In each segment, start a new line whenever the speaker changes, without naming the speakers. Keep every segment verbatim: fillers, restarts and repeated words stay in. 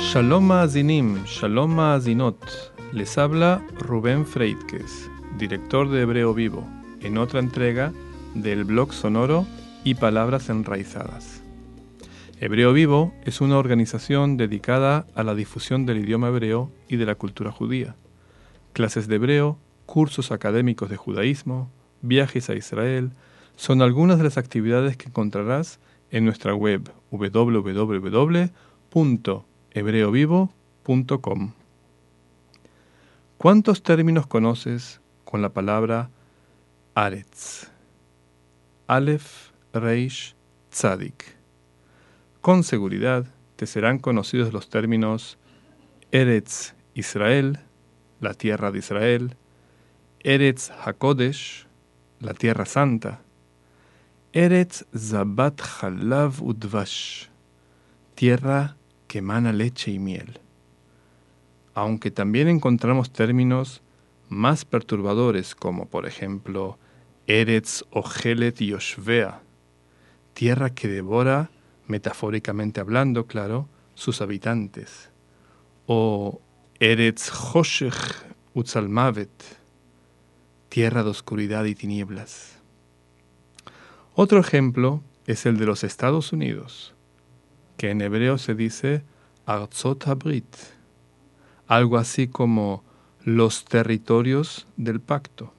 Shalom Maazinim, Shalom Maazinot. Les habla Rubén Freitges, director de Hebreo Vivo, en otra entrega del blog sonoro y palabras enraizadas. Hebreo Vivo es una organización dedicada a la difusión del idioma hebreo y de la cultura judía. Clases de hebreo, cursos académicos de judaísmo, viajes a Israel, son algunas de las actividades que encontrarás en nuestra web doble u doble u doble u punto hebreo vivo punto com. ¿Cuántos términos conoces con la palabra Aretz? Aleph, Reish, Tzadik. Con seguridad te serán conocidos los términos Eretz Israel, la tierra de Israel, Eretz HaKodesh, la tierra santa, Eretz Zabat Halav Udvash, tierra que emana leche y miel. Aunque también encontramos términos más perturbadores como, por ejemplo, Eretz Ojelet Yoshvea, tierra que devora, metafóricamente hablando, claro, sus habitantes, o Eretz Choshech Utzalmavet, tierra de oscuridad y tinieblas. Otro ejemplo es el de los Estados Unidos, que en hebreo se dice Artzot Habrit, algo así como los territorios del pacto,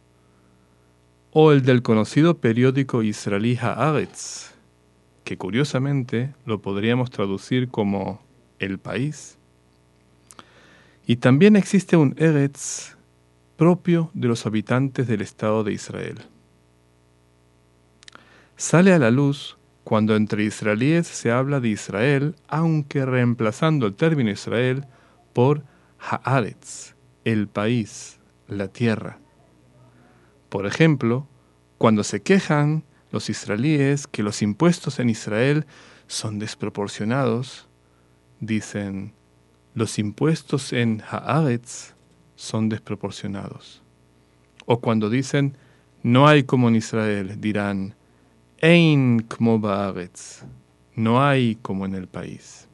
o el del conocido periódico israelí Haaretz, que curiosamente lo podríamos traducir como el país. Y también existe un Eretz propio de los habitantes del Estado de Israel. Sale a la luz cuando entre israelíes se habla de Israel, aunque reemplazando el término Israel por Haaretz, el país, la tierra. Por ejemplo, cuando se quejan los israelíes que los impuestos en Israel son desproporcionados, dicen, los impuestos en Haaretz son desproporcionados. O cuando dicen, no hay como en Israel, dirán, Ein kmo ba'aretz, no hay como en el país.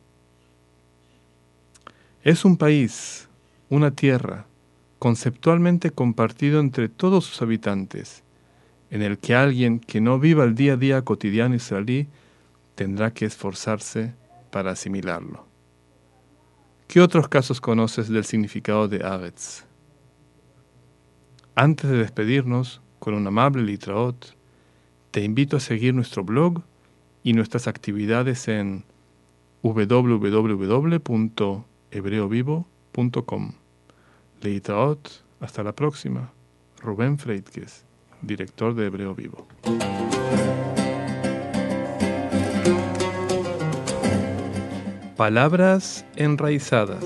Es un país, una tierra, conceptualmente compartido entre todos sus habitantes, en el que alguien que no viva el día a día cotidiano israelí tendrá que esforzarse para asimilarlo. ¿Qué otros casos conoces del significado de Aretz? Antes de despedirnos, con un amable litraot, te invito a seguir nuestro blog y nuestras actividades en doble u doble u doble u punto hebreo vivo punto com. Litraot, hasta la próxima. Rubén Freitges, director de Hebreo Vivo. Palabras enraizadas.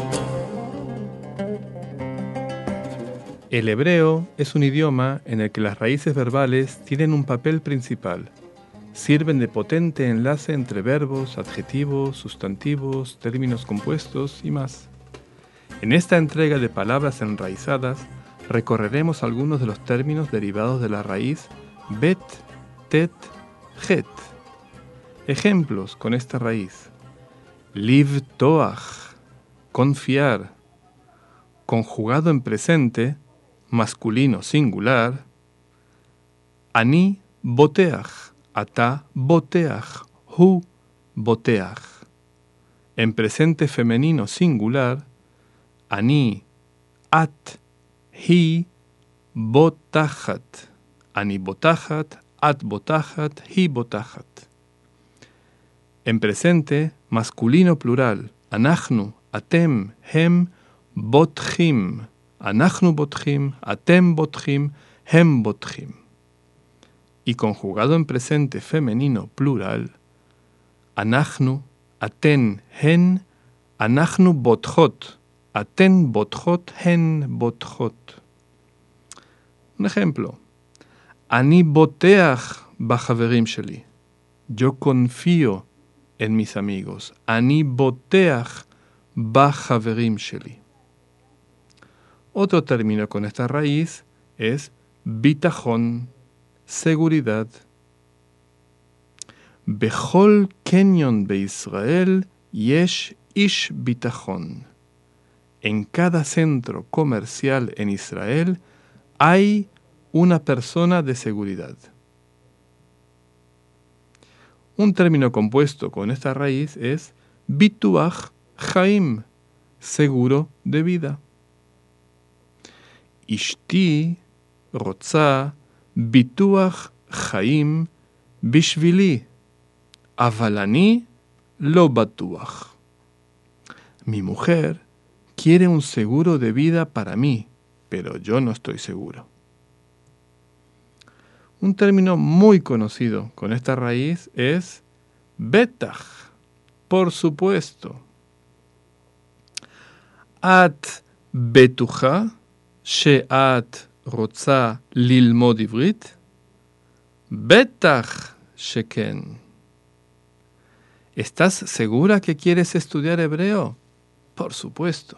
El hebreo es un idioma en el que las raíces verbales tienen un papel principal. Sirven de potente enlace entre verbos, adjetivos, sustantivos, términos compuestos y más. En esta entrega de palabras enraizadas, recorreremos algunos de los términos derivados de la raíz bet, tet, het. Ejemplos con esta raíz. Liv toach, confiar. Conjugado en presente, masculino singular. Ani boteach, ata boteach, hu boteach. En presente femenino singular, ani, at, hi, botachat. Ani botachat, at botachat, hi botachat. En presente masculino plural, anachnu, atem, hem, botchim. Anachnu botchim, atem botchim, hem botchim. Y conjugado en presente femenino plural, anachnu, aten, hen, anachnu botchot, aten botchot, hen botchot. Un ejemplo, ani boteach bachaverim sheli. Yo confío en mis amigos. Ani boteach bachaverim sheli. Otro término con esta raíz es bitachon, seguridad. Bechol kenyon beIsrael yesh ish bitachon. En cada centro comercial en Israel hay una persona de seguridad. Un término compuesto con esta raíz es bituach chaim, seguro de vida. Ishti rotza bituach chaim bishvili, aval ani lo batuach. Mi mujer quiere un seguro de vida para mí, pero yo no estoy seguro. Un término muy conocido con esta raíz es betach, por supuesto. At betucha she'at rotza lilmod ivrit? Betach sheken. ¿Estás segura que quieres estudiar hebreo? Por supuesto.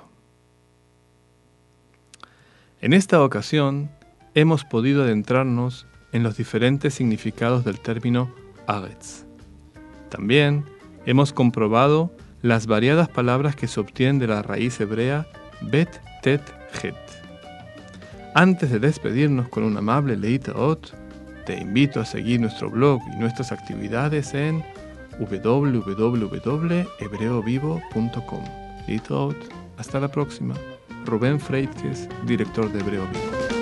En esta ocasión hemos podido adentrarnos en los diferentes significados del término Aretz. También hemos comprobado las variadas palabras que se obtienen de la raíz hebrea Bet Tet Het. Antes de despedirnos con un amable Leitaot, te invito a seguir nuestro blog y nuestras actividades en w w w punto hebreo vivo punto com. Leitaot, hasta la próxima. Rubén Freitges, director de Hebreo Vivo.